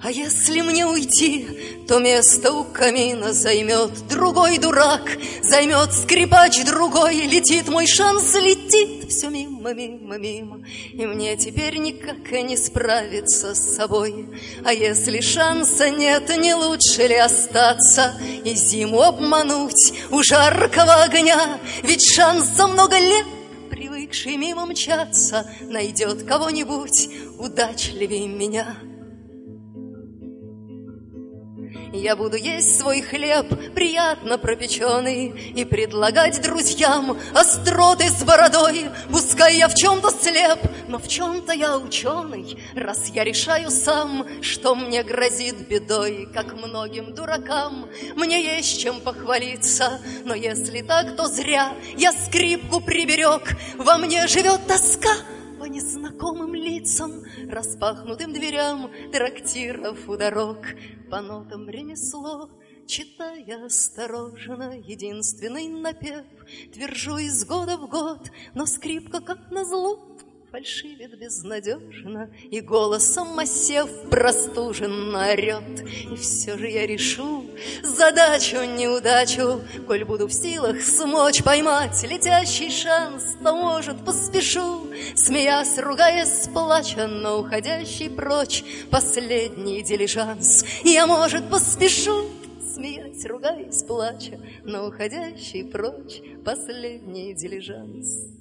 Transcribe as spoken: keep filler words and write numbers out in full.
А если мне уйти, то место у камина займет другой дурак, займет скрипач другой. Летит мой шанс, летит все мимо, мимо, мимо, и мне теперь никак и не справиться с собой. А если шанса нет, не лучше ли остаться и зиму обмануть у жаркого огня? Ведь шанс за много лет, привыкший мимо мчаться, найдет кого-нибудь удачливее меня. Я буду есть свой хлеб, приятно пропеченный, и предлагать друзьям остроты с бородой. Пускай я в чем-то слеп, но в чем-то я ученый, раз я решаю сам, что мне грозит бедой. Как многим дуракам мне есть чем похвалиться, но если так, то зря я скрипку приберег. Во мне живет тоска по незнакомым лицам, распахнутым дверям трактиров у дорог. По нотам ремесло, читая осторожно единственный напев, твержу из года в год, но скрипка, как назло, фальшивит безнадежно, и голосом осев простуженно орет. И все же я решу задачу, неудачу, коль буду в силах смочь поймать летящий шанс, то, может, поспешу, смеясь, ругаясь, плача, но уходящий прочь последний дилижанс. Я, может, поспешу, смеясь, ругаясь, плача, но уходящий прочь последний дилижанс.